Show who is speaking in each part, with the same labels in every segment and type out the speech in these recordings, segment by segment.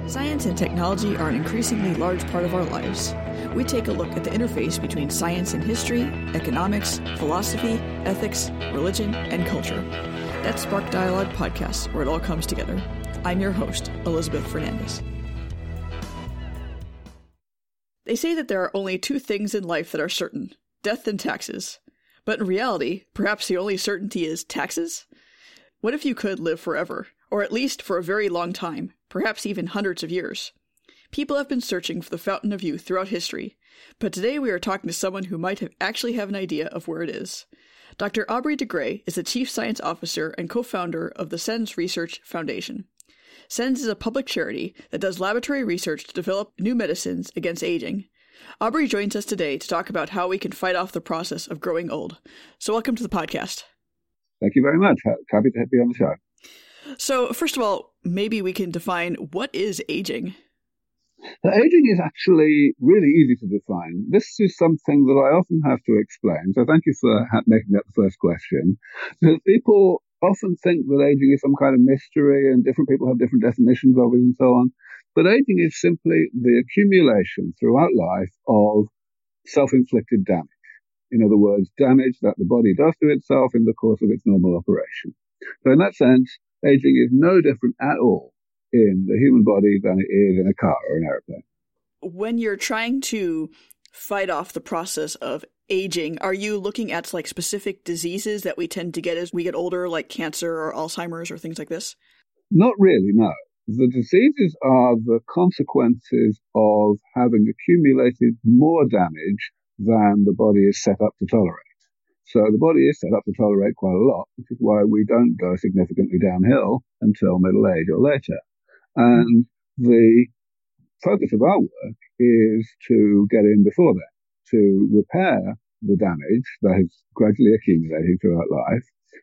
Speaker 1: Science and technology are an increasingly large part of our lives. We take a look at the interface between science and history, economics, philosophy, ethics, religion, and culture. That's Spark Dialogue Podcast, where it all comes together. I'm your host, Elizabeth Fernandez. They say that there are only two things in life that are certain, death and taxes. But in reality, perhaps the only certainty is taxes? What if you could live forever, or at least for a very long time, perhaps even hundreds of years? People have been searching for the fountain of youth throughout history, but today we are talking to someone who might actually have an idea of where it is. Dr. Aubrey de Grey is the Chief Science Officer and co-founder of the SENS Research Foundation. SENS is a public charity that does laboratory research to develop new medicines against aging. Aubrey joins us today to talk about how we can fight off the process of growing old. So welcome to the podcast.
Speaker 2: Thank you very much. Happy to be on the show.
Speaker 1: So first of all, maybe we can define what is aging?
Speaker 2: So aging is actually really easy to define. This is something that I often have to explain. So thank you for making that the first question. Because people often think that aging is some kind of mystery and different people have different definitions of it and so on. But aging is simply the accumulation throughout life of self-inflicted damage. In other words, damage that the body does to itself in the course of its normal operation. So in that sense, aging is no different at all in the human body than it is in a car or an airplane.
Speaker 1: When you're trying to fight off the process of aging, are you looking at like specific diseases that we tend to get as we get older, like cancer or Alzheimer's or things like this?
Speaker 2: Not really, no. The diseases are the consequences of having accumulated more damage than the body is set up to tolerate. So the body is set up to tolerate quite a lot, which is why we don't go significantly downhill until middle age or later. And the focus of our work is to get in before that, to repair the damage that is gradually accumulating throughout life.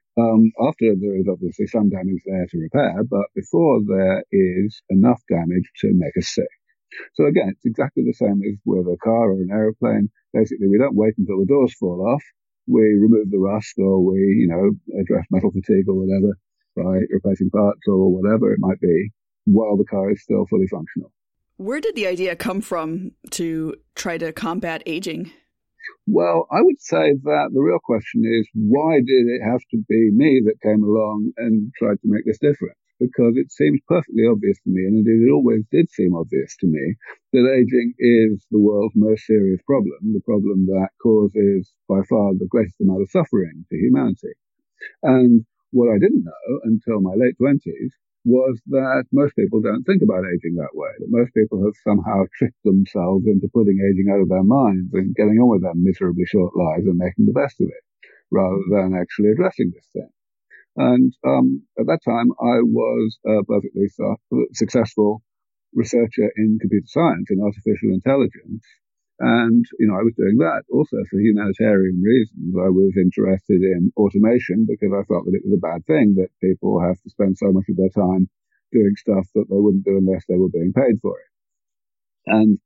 Speaker 2: After there is obviously some damage there to repair, but before there is enough damage to make us sick. So again, it's exactly the same as with a car or an aeroplane. Basically, we don't wait until the doors fall off. We remove the rust or we, address metal fatigue or whatever by replacing parts or whatever it might be while the car is still fully functional.
Speaker 1: Where did the idea come from to try to combat aging?
Speaker 2: Well, I would say that the real question is, why did it have to be me that came along and tried to make this difference? Because it seems perfectly obvious to me, and indeed it always did seem obvious to me, that aging is the world's most serious problem, the problem that causes by far the greatest amount of suffering to humanity. And what I didn't know until my late 20s was that most people don't think about aging that way, that most people have somehow tricked themselves into putting aging out of their minds and getting on with their miserably short lives and making the best of it, rather than actually addressing this thing. And at that time, I was a perfectly successful researcher in computer science, in artificial intelligence. And, I was doing that also for humanitarian reasons. I was interested in automation because I felt that it was a bad thing that people have to spend so much of their time doing stuff that they wouldn't do unless they were being paid for it. And,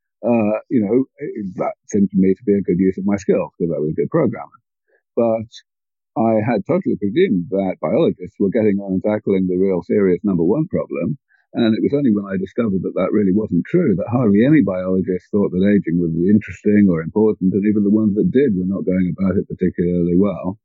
Speaker 2: that seemed to me to be a good use of my skills because I was a good programmer. But I had totally presumed that biologists were getting on and tackling the real serious number one problem. And it was only when I discovered that that really wasn't true, that hardly any biologist thought that aging was interesting or important, and even the ones that did were not going about it particularly well.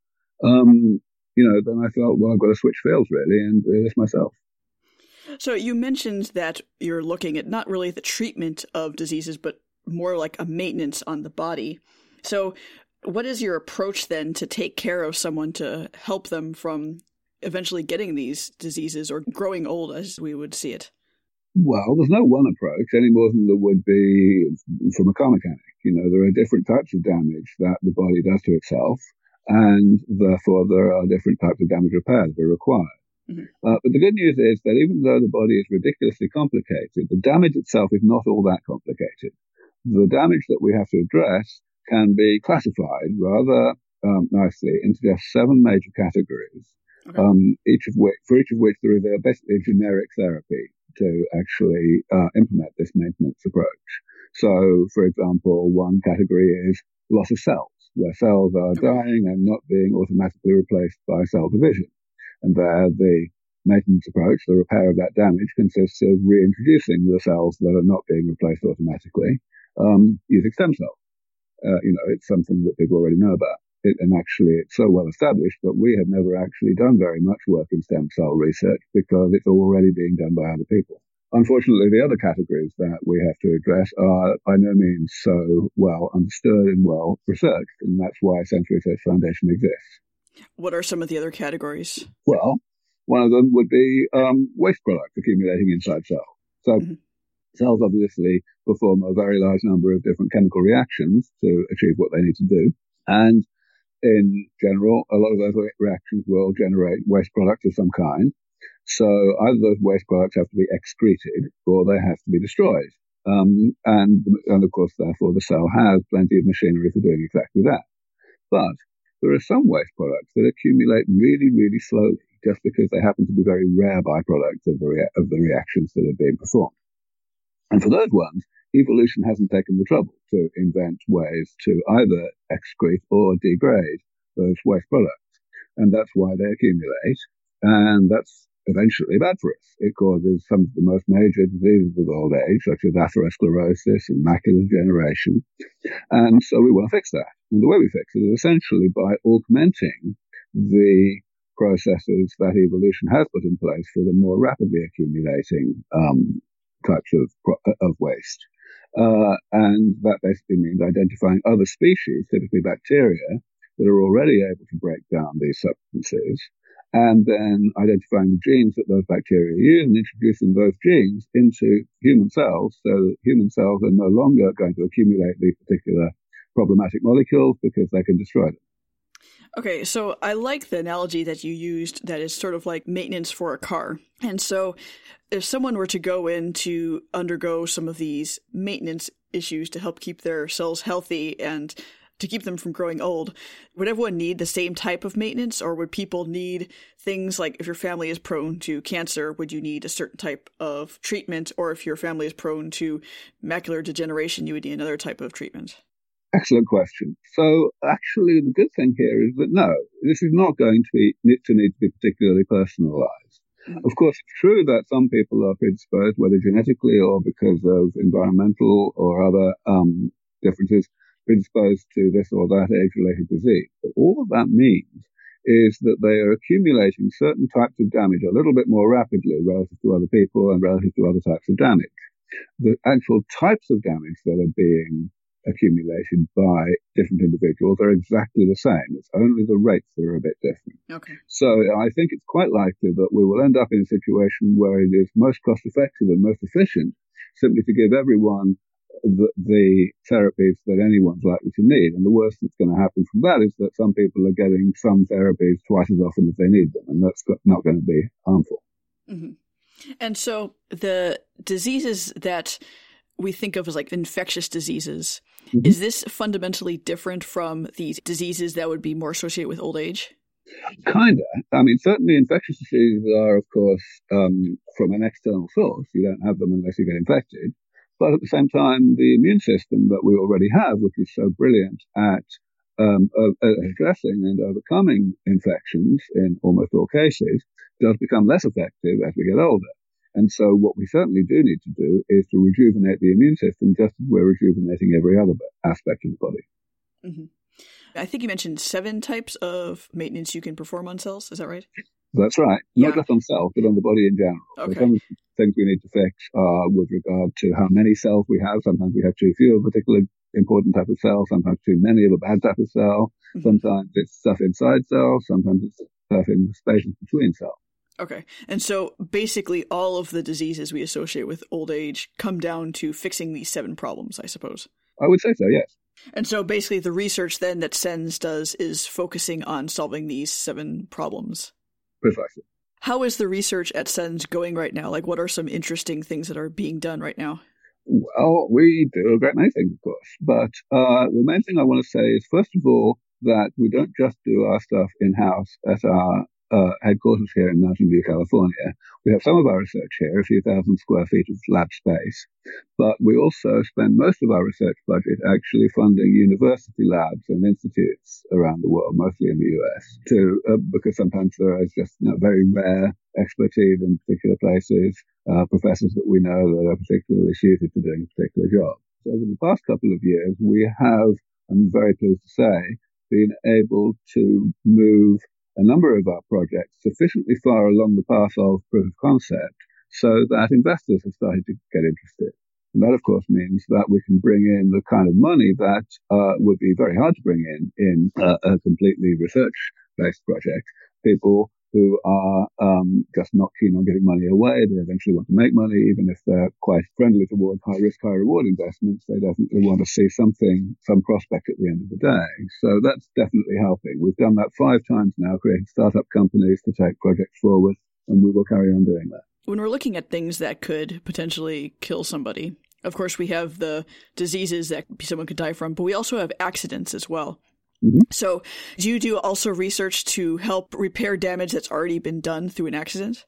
Speaker 2: Then I thought, well, I've got to switch fields really and do this myself.
Speaker 1: So you mentioned that you're looking at not really the treatment of diseases, but more like a maintenance on the body. So what is your approach then to take care of someone to help them from eventually getting these diseases or growing old as we would see it?
Speaker 2: Well, there's no one approach any more than there would be from a car mechanic. There are different types of damage that the body does to itself, and therefore there are different types of damage repair that are required. Mm-hmm. But the good news is that even though the body is ridiculously complicated, the damage itself is not all that complicated. The damage that we have to address can be classified rather nicely into just 7 major categories. Okay. Each of which there is basically a generic therapy to actually implement this maintenance approach. So, for example, one category is loss of cells, where cells are dying and not being automatically replaced by cell division. And there, the maintenance approach, the repair of that damage, consists of reintroducing the cells that are not being replaced automatically using stem cells. It's something that people already know about. And actually, it's so well established that we have never actually done very much work in stem cell research because it's already being done by other people. Unfortunately, the other categories that we have to address are by no means so well understood and well researched, and that's why Sense Research Foundation exists.
Speaker 1: What are some of the other categories?
Speaker 2: Well, one of them would be waste products accumulating inside cells. So cells obviously perform a very large number of different chemical reactions to achieve what they need to do. And in general, a lot of those reactions will generate waste products of some kind. So either those waste products have to be excreted or they have to be destroyed. And of course, therefore, the cell has plenty of machinery for doing exactly that. But there are some waste products that accumulate really, really slowly just because they happen to be very rare byproducts of the reactions that are being performed. And for those ones, evolution hasn't taken the trouble to invent ways to either excrete or degrade those waste products. And that's why they accumulate. And that's eventually bad for us. It causes some of the most major diseases of old age, such as atherosclerosis and macular degeneration. And so we want to fix that. And the way we fix it is essentially by augmenting the processes that evolution has put in place for the more rapidly accumulating types of waste. And that basically means identifying other species, typically bacteria, that are already able to break down these substances, and then identifying the genes that those bacteria use and introducing those genes into human cells so that human cells are no longer going to accumulate these particular problematic molecules because they can destroy them.
Speaker 1: Okay, so I like the analogy that you used that is sort of like maintenance for a car. And so if someone were to go in to undergo some of these maintenance issues to help keep their cells healthy and to keep them from growing old, would everyone need the same type of maintenance, or would people need things like if your family is prone to cancer, would you need a certain type of treatment, or if your family is prone to macular degeneration, you would need another type of treatment?
Speaker 2: Excellent question. So actually the good thing here is that no, this is not going to need to be particularly personalized. Of course, it's true that some people are predisposed, whether genetically or because of environmental or other differences, predisposed to this or that age-related disease. But all of that means is that they are accumulating certain types of damage a little bit more rapidly relative to other people and relative to other types of damage. The actual types of damage that are being accumulated by different individuals are exactly the same. It's only the rates that are a bit different.
Speaker 1: Okay.
Speaker 2: So I think it's quite likely that we will end up in a situation where it is most cost-effective and most efficient simply to give everyone the therapies that anyone's likely to need. And the worst that's going to happen from that is that some people are getting some therapies twice as often as they need them, and that's not going to be harmful.
Speaker 1: Mm-hmm. And so the diseases that we think of as like infectious diseases, is this fundamentally different from these diseases that would be more associated with old age?
Speaker 2: Kind of. I mean, certainly infectious diseases are, of course, from an external source. You don't have them unless you get infected. But at the same time, the immune system that we already have, which is so brilliant at addressing and overcoming infections in almost all cases, does become less effective as we get older. And so what we certainly do need to do is to rejuvenate the immune system just as we're rejuvenating every other aspect of the body.
Speaker 1: Mm-hmm. I think you mentioned 7 types of maintenance you can perform on cells. Is that right?
Speaker 2: That's right.
Speaker 1: Yeah.
Speaker 2: Not just on cells, but on the body in general.
Speaker 1: Okay.
Speaker 2: So some of the things we need to fix are with regard to how many cells we have. Sometimes we have too few of a particular important type of cell, sometimes too many of a bad type of cell. Mm-hmm. Sometimes it's stuff inside cells, sometimes it's stuff in the spaces between cells.
Speaker 1: Okay. And so basically all of the diseases we associate with old age come down to fixing these 7 problems, I suppose.
Speaker 2: I would say so, yes.
Speaker 1: And so basically the research then that SENS does is focusing on solving these 7 problems.
Speaker 2: Precisely.
Speaker 1: How is the research at SENS going right now? Like, what are some interesting things that are being done right now?
Speaker 2: Well, we do a great many things, of course. But the main thing I want to say is, first of all, that we don't just do our stuff in-house at our headquarters here in Mountain View, California. We have some of our research here, a few thousand square feet of lab space, but we also spend most of our research budget actually funding university labs and institutes around the world, mostly in the US, because sometimes there is just very rare expertise in particular places, professors that we know that are particularly suited to doing a particular job. So over the past couple of years, we have, I'm very pleased to say, been able to move a number of our projects sufficiently far along the path of proof of concept so that investors have started to get interested. And that, of course, means that we can bring in the kind of money that would be very hard to bring in a completely research-based project. People who are just not keen on giving money away. They eventually want to make money, even if they're quite friendly towards high-risk, high-reward investments. They definitely want to see some prospect at the end of the day. So that's definitely helping. We've done that 5 times now, creating startup companies to take projects forward, and we will carry on doing that.
Speaker 1: When we're looking at things that could potentially kill somebody, of course, we have the diseases that someone could die from, but we also have accidents as well. Mm-hmm. So do you do also research to help repair damage that's already been done through an accident?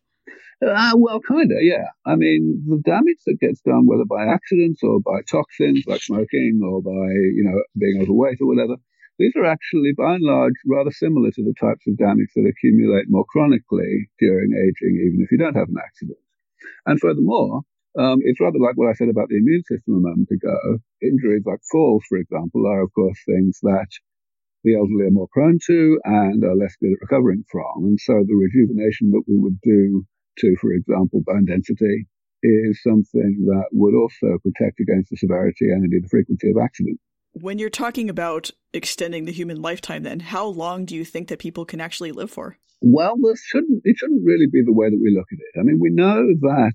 Speaker 2: Well, kind of, yeah. I mean, the damage that gets done, whether by accidents or by toxins like smoking or by, being overweight or whatever, these are actually, by and large, rather similar to the types of damage that accumulate more chronically during aging, even if you don't have an accident. And furthermore, it's rather like what I said about the immune system a moment ago. Injuries like falls, for example, are, of course, things that the elderly are more prone to and are less good at recovering from. And so the rejuvenation that we would do to, for example, bone density is something that would also protect against the severity and indeed the frequency of accident.
Speaker 1: When you're talking about extending the human lifetime, then, how long do you think that people can actually live for?
Speaker 2: Well, it shouldn't really be the way that we look at it. I mean, we know that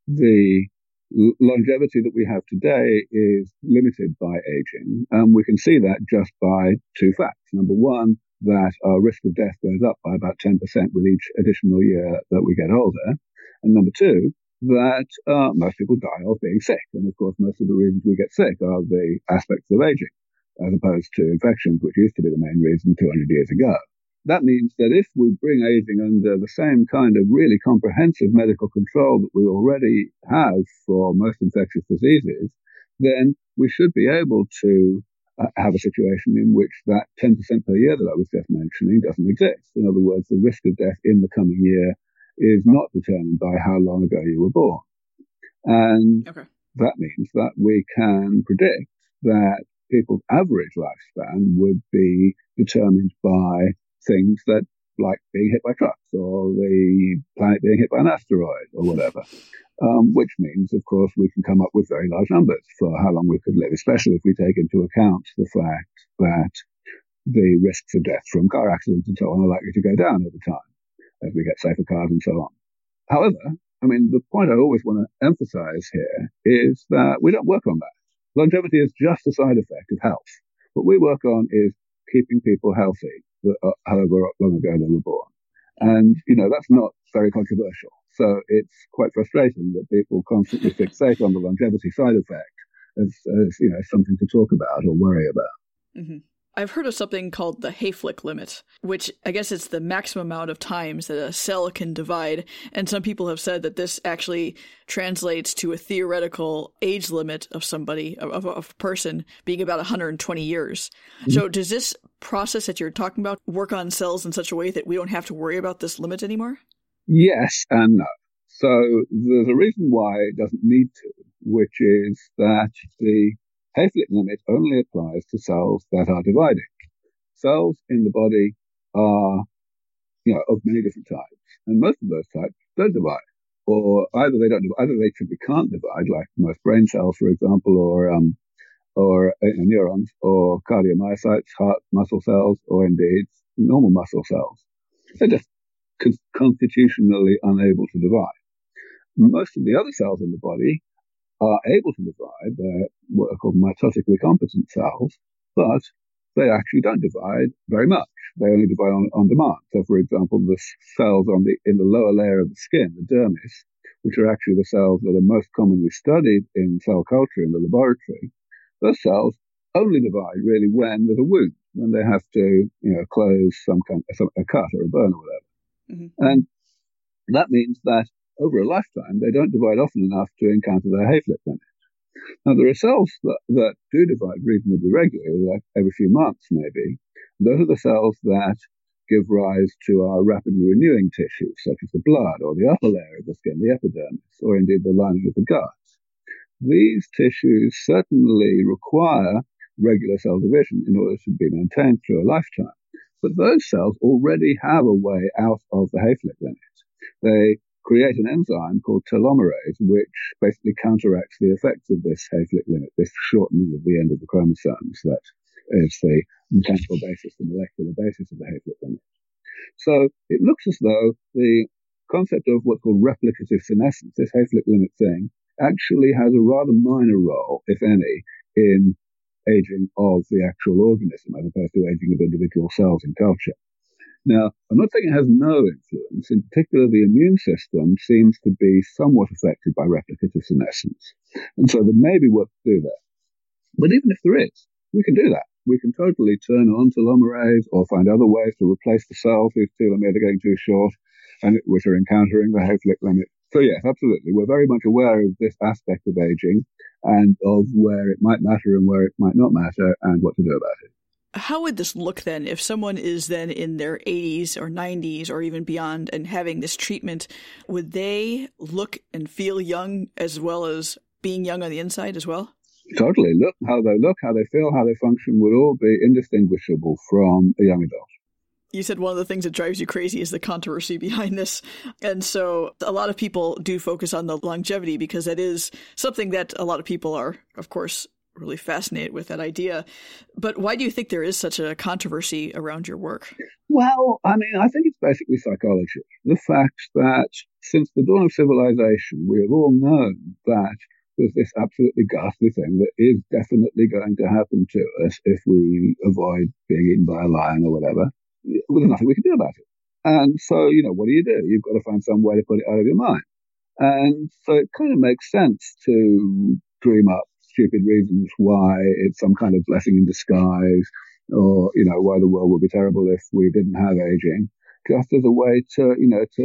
Speaker 2: the longevity that we have today is limited by aging. We can see that just by 2 facts. Number one, that our risk of death goes up by about 10% with each additional year that we get older. And number two, that most people die of being sick. And of course, most of the reasons we get sick are the aspects of aging, as opposed to infections, which used to be the main reason 200 years ago. That means that if we bring aging under the same kind of really comprehensive medical control that we already have for most infectious diseases, then we should be able to have a situation in which that 10% per year that I was just mentioning doesn't exist. In other words, the risk of death in the coming year is not determined by how long ago you were born. And that means that we can predict that people's average lifespan would be determined by things that, like being hit by trucks or the planet being hit by an asteroid or whatever, which means, of course, we can come up with very large numbers for how long we could live, especially if we take into account the fact that the risks of death from car accidents and so on are likely to go down over time as we get safer cars and so on. However, I mean, the point I always want to emphasize here is that we don't work on that. Longevity is just a side effect of health. What we work on is keeping people healthy, however long ago they were born. And, that's not very controversial. So it's quite frustrating that people constantly fixate on the longevity side effect as something to talk about or worry about.
Speaker 1: Mm-hmm. I've heard of something called the Hayflick limit, which I guess it's the maximum amount of times that a cell can divide. And some people have said that this actually translates to a theoretical age limit of somebody, of a person, being about 120 years. Mm-hmm. So does this process that you're talking about work on cells in such a way that we don't have to worry about this limit anymore?
Speaker 2: Yes and no. So there's a reason why it doesn't need to, which is that the Hayflick limit only applies to cells that are dividing. Cells in the body are, of many different types, and most of those types don't divide, or either they simply can't divide, like most brain cells, for example, or neurons, or cardiomyocytes, heart muscle cells, or indeed normal muscle cells. They're just constitutionally unable to divide. Most of the other cells in the body are able to divide. They're what are called mitotically competent cells, but they actually don't divide very much. They only divide on demand. So, for example, the cells in the lower layer of the skin, the dermis, which are actually the cells that are most commonly studied in cell culture in the laboratory, those cells only divide really when there's a wound, when they have to, close a cut or a burn or whatever.
Speaker 1: Mm-hmm.
Speaker 2: And that means that over a lifetime, they don't divide often enough to encounter their Hayflick limit. Now, there are cells that do divide reasonably regularly, like every few months maybe. Those are the cells that give rise to our rapidly renewing tissues, such as the blood or the upper layer of the skin, the epidermis, or indeed the lining of the gut. These tissues certainly require regular cell division in order to be maintained through a lifetime. But those cells already have a way out of the Hayflick limit. They create an enzyme called telomerase, which basically counteracts the effects of this Hayflick limit, this shortening of the end of the chromosomes that is the mechanical basis, the molecular basis of the Hayflick limit. So it looks as though the concept of what's called replicative senescence, this Hayflick limit thing, actually has a rather minor role, if any, in aging of the actual organism as opposed to aging of individual cells in culture. Now, I'm not saying it has no influence. In particular, the immune system seems to be somewhat affected by replicative senescence. And so there may be work to do there. But even if there is, we can do that. We can totally turn on telomerase or find other ways to replace the cells whose telomeres are getting too short and which are encountering the Hayflick limit. So yes, absolutely. We're very much aware of this aspect of aging and of where it might matter and where it might not matter and what to do about it.
Speaker 1: How would this look then if someone is then in their 80s or 90s or even beyond and having this treatment? Would they look and feel young as well as being young on the inside as well?
Speaker 2: Totally. Look, how they feel, how they function would all be indistinguishable from a young adult.
Speaker 1: You said one of the things that drives you crazy is the controversy behind this. And so a lot of people do focus on the longevity because that is something that a lot of people are, of course, really fascinated with that idea. But why do you think there is such a controversy around your work?
Speaker 2: Well, I mean, I think it's basically psychology. The fact that since the dawn of civilization, we have all known that there's this absolutely ghastly thing that is definitely going to happen to us if we avoid being eaten by a lion or whatever. Well, there's nothing we can do about it. And so, what do? You've got to find some way to put it out of your mind. And so it kind of makes sense to dream up stupid reasons why it's some kind of blessing in disguise or, why the world would be terrible if we didn't have aging, just as a way to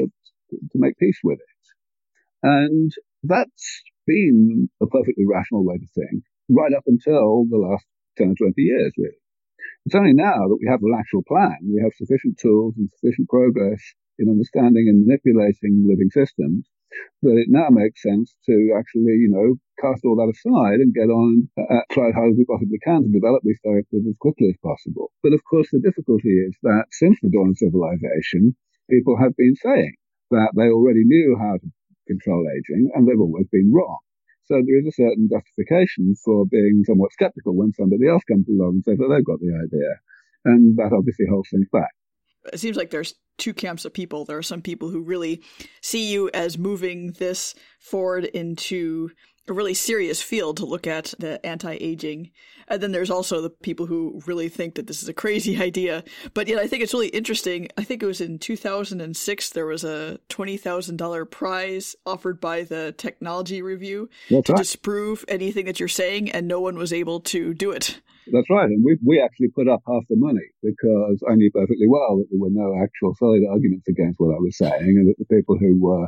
Speaker 2: make peace with it. And that's been a perfectly rational way to think right up until the last 10 or 20 years, really. It's only now that we have an actual plan, we have sufficient tools and sufficient progress in understanding and manipulating living systems, that it now makes sense to actually, cast all that aside and get on, try as hard as we possibly can to develop these therapies as quickly as possible. But of course, the difficulty is that since the dawn of civilization, people have been saying that they already knew how to control aging, and they've always been wrong. So there is a certain justification for being somewhat skeptical when somebody else comes along and says that they've got the idea. And that obviously holds things back.
Speaker 1: It seems like there's two camps of people. There are some people who really see you as moving this forward into a really serious field to look at the anti-aging. And then there's also the people who really think that this is a crazy idea. But yet I think it's really interesting. I think it was in 2006, there was a $20,000 prize offered by the Technology Review to disprove anything that you're saying, and no one was able to do it.
Speaker 2: That's right. And we actually put up half the money because I knew perfectly well that there were no actual solid arguments against what I was saying, and that the people who were,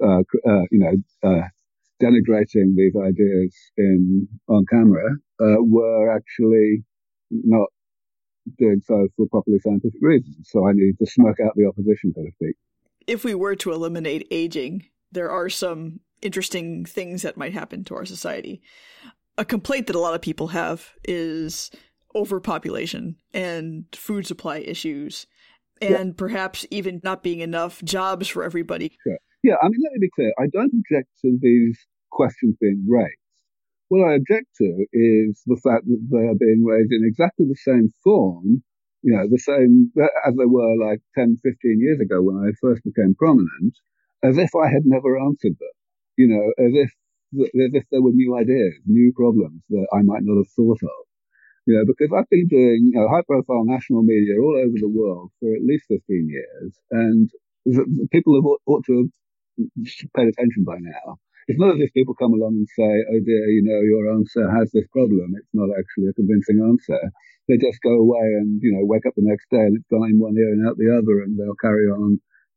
Speaker 2: denigrating these ideas on camera were actually not doing so for properly scientific reasons. So I needed to smoke out the opposition, so to speak.
Speaker 1: If we were to eliminate aging, there are some interesting things that might happen to our society. A complaint that a lot of people have is overpopulation and food supply issues, and perhaps even not being enough jobs for everybody.
Speaker 2: Sure. Yeah, I mean, let me be clear. I don't object to these questions being raised. What I object to is the fact that they are being raised in exactly the same form, the same as they were like 10, 15 years ago when I first became prominent, as if I had never answered them, as if there were new ideas, new problems that I might not have thought of. Because I've been doing high-profile national media all over the world for at least 15 years, and the people have ought to have paid attention by now. It's not as if people come along and say, oh dear, your answer has this problem. It's not actually a convincing answer. They just go away and, wake up the next day and it's gone in one ear and out the other, and they'll carry on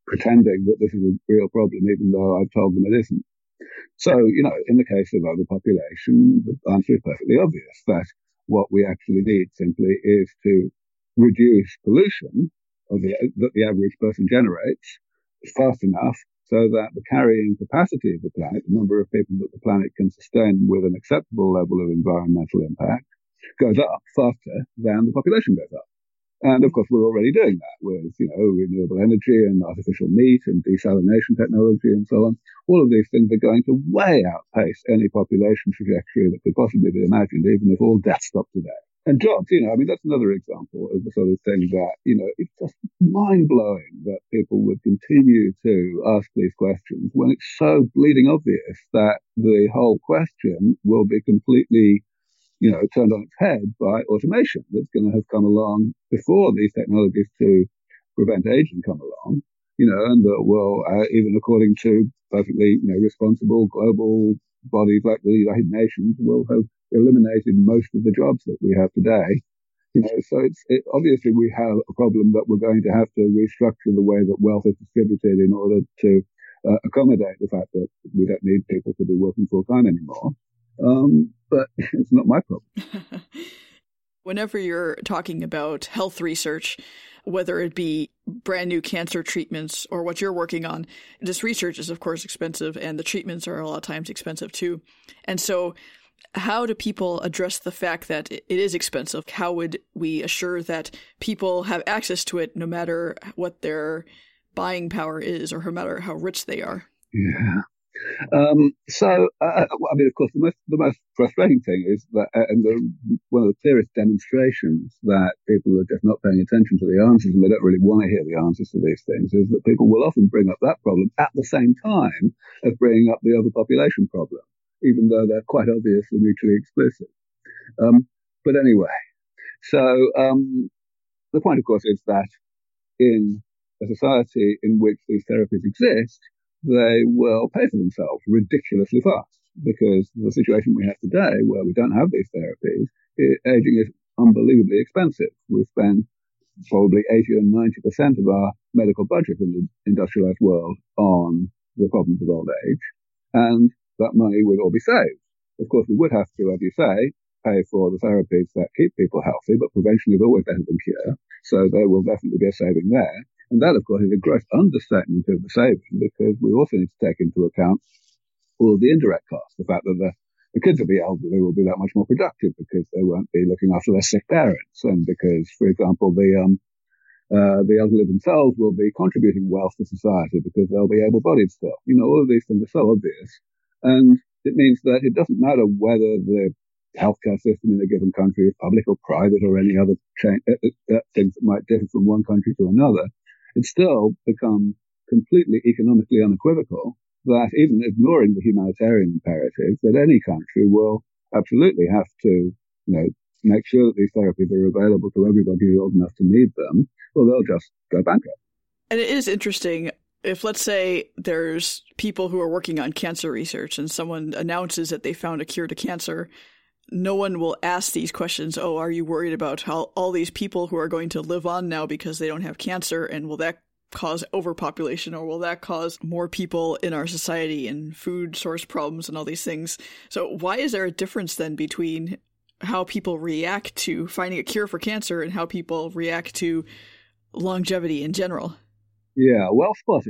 Speaker 2: pretending that this is a real problem, even though I've told them it isn't. So, in the case of overpopulation, the answer is perfectly obvious that what we actually need simply is to reduce pollution that the average person generates fast enough so that the carrying capacity of the planet, the number of people that the planet can sustain with an acceptable level of environmental impact, goes up faster than the population goes up. And of course, we're already doing that with, renewable energy and artificial meat and desalination technology and so on. All of these things are going to way outpace any population trajectory that could possibly be imagined, even if all death stopped today. And jobs, that's another example of the sort of thing that, it's just mind-blowing that people would continue to ask these questions when it's so bleeding obvious that the whole question will be completely turned on its head by automation that's going to have come along before these technologies to prevent aging come along, and that will, even according to perfectly, responsible global bodies like the United Nations, will have eliminated most of the jobs that we have today. So obviously we have a problem that we're going to have to restructure the way that wealth is distributed in order to accommodate the fact that we don't need people to be working full time anymore. But it's not my problem.
Speaker 1: Whenever you're talking about health research, whether it be brand new cancer treatments or what you're working on, this research is, of course, expensive, and the treatments are a lot of times expensive too. And so how do people address the fact that it is expensive? How would we assure that people have access to it no matter what their buying power is or no matter how rich they are?
Speaker 2: Yeah. Of course, the most frustrating thing is that, one of the clearest demonstrations that people are just not paying attention to the answers and they don't really want to hear the answers to these things is that people will often bring up that problem at the same time as bringing up the overpopulation problem, even though they're quite obviously mutually exclusive. But anyway, so the point, of course, is that in a society in which these therapies exist, they will pay for themselves ridiculously fast, because the situation we have today, where we don't have these therapies, aging is unbelievably expensive. We spend probably 80 or 90% of our medical budget in the industrialized world on the problems of old age, and that money would all be saved. Of course, we would have to, as you say, pay for the therapies that keep people healthy, but prevention is always better than cure, so there will definitely be a saving there. And that, of course, is a gross understatement of the saving, because we also need to take into account all the indirect costs. The fact that the kids of the elderly will be that much more productive because they won't be looking after their sick parents, and because, for example, the elderly themselves will be contributing wealth to society because they'll be able-bodied still. All of these things are so obvious. And it means that it doesn't matter whether the healthcare system in a given country is public or private or any other things that might differ from one country to another. It still becomes completely economically unequivocal that, even ignoring the humanitarian imperative, that any country will absolutely have to, make sure that these therapies are available to everybody who's old enough to need them, or they'll just go bankrupt.
Speaker 1: And it is interesting. If, let's say, there's people who are working on cancer research and someone announces that they found a cure to cancer, no one will ask these questions. Oh, are you worried about how all these people who are going to live on now because they don't have cancer, and will that cause overpopulation, or will that cause more people in our society and food source problems and all these things? So why is there a difference then between how people react to finding a cure for cancer and how people react to longevity in general?
Speaker 2: Yeah, well spotted.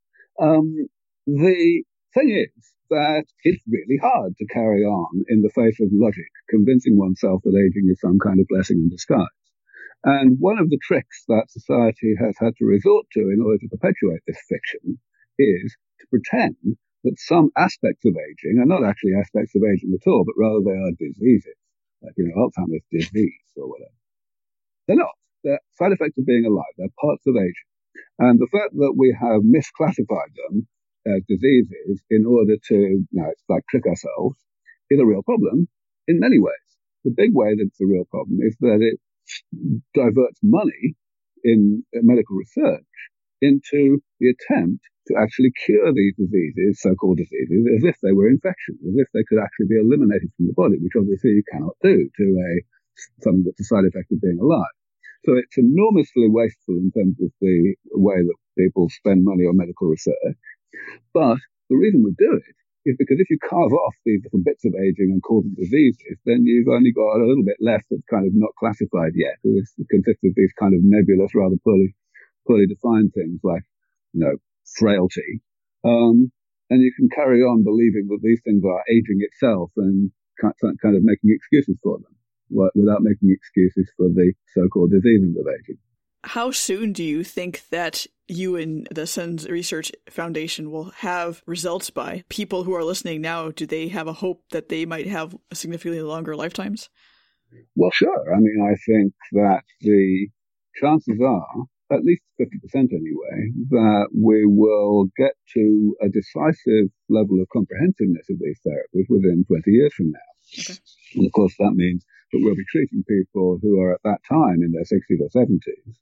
Speaker 2: The thing is that it's really hard to carry on in the face of logic, convincing oneself that aging is some kind of blessing in disguise. And one of the tricks that society has had to resort to in order to perpetuate this fiction is to pretend that some aspects of aging are not actually aspects of aging at all, but rather they are diseases, like, Alzheimer's disease or whatever. They're not. They're side effects of being alive. They're parts of aging. And the fact that we have misclassified them as diseases in order to, trick ourselves is a real problem in many ways. The big way that it's a real problem is that it diverts money in medical research into the attempt to actually cure these diseases, so-called diseases, as if they were infections, as if they could actually be eliminated from the body, which obviously you cannot do to something that's a side effect of being alive. So it's enormously wasteful in terms of the way that people spend money on medical research. But the reason we do it is because if you carve off these little bits of aging and call them diseases, then you've only got a little bit left that's kind of not classified yet. It consists of these kind of nebulous, rather poorly defined things like, frailty. And you can carry on believing that these things are aging itself and kind of making excuses for them without making excuses for the so-called diseases of aging.
Speaker 1: How soon do you think that you and the SENS Research Foundation will have results by? People who are listening now, do they have a hope that they might have significantly longer lifetimes?
Speaker 2: Well, sure. I mean, I think that the chances are, at least 50% anyway, that we will get to a decisive level of comprehensiveness of these therapies within 20 years from now.
Speaker 1: Okay.
Speaker 2: And of course, that means that we'll be treating people who are at that time in their 60s or 70s.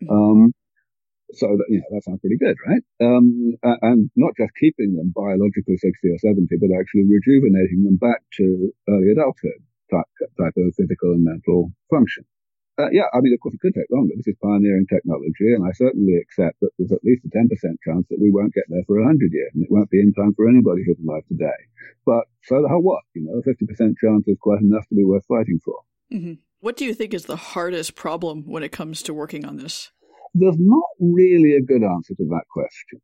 Speaker 2: So that sounds pretty good, right? And not just keeping them biologically 60 or 70, but actually rejuvenating them back to early adulthood type of physical and mental function. Of course, it could take longer. This is pioneering technology, and I certainly accept that there's at least a 10% chance that we won't get there for 100 years, and it won't be in time for anybody who's alive today. But so the hell what? A 50% chance is quite enough to be worth fighting for.
Speaker 1: Mm-hmm. What do you think is the hardest problem when it comes to working on this?
Speaker 2: There's not really a good answer to that question.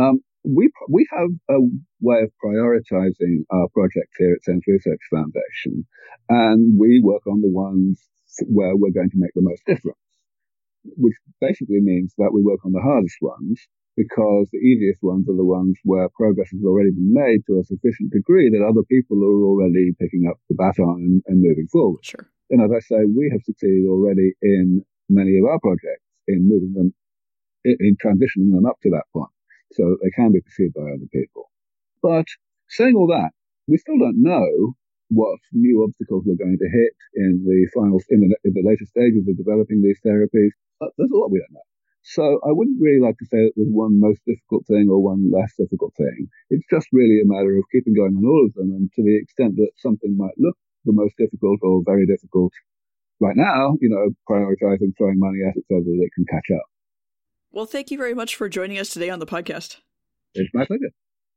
Speaker 2: We have a way of prioritizing our projects here at SENS Research Foundation, and we work on the ones where we're going to make the most difference, which basically means that we work on the hardest ones because the easiest ones are the ones where progress has already been made to a sufficient degree that other people are already picking up the baton and moving forward.
Speaker 1: Sure.
Speaker 2: And as I say, we have succeeded already in many of our projects in moving them, in transitioning them up to that point so that they can be perceived by other people. But saying all that, we still don't know what new obstacles we're going to hit in the later stages of developing these therapies. There's a lot we don't know. So I wouldn't really like to say that there's one most difficult thing or one less difficult thing. It's just really a matter of keeping going on all of them, and to the extent that something might look the most difficult or very difficult right now, prioritizing throwing money at it so that it can catch up.
Speaker 1: Well, thank you very much for joining us today on the podcast.
Speaker 2: It's my pleasure.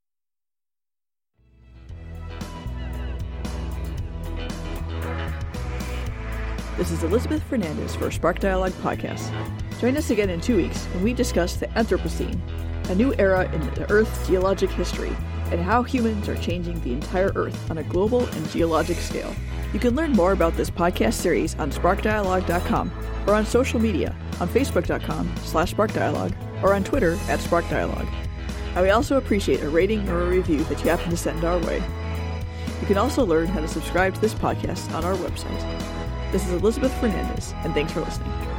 Speaker 1: This is Elizabeth Fernandez for Spark Dialogue Podcast. Join us again in 2 weeks when we discuss the Anthropocene, a new era in the Earth's geologic history, and how humans are changing the entire Earth on a global and geologic scale. You can learn more about this podcast series on sparkdialogue.com or on social media on facebook.com/sparkdialogue or on Twitter @sparkdialogue. And we also appreciate a rating or a review that you happen to send our way. You can also learn how to subscribe to this podcast on our website. This is Elizabeth Fernandez, and thanks for listening.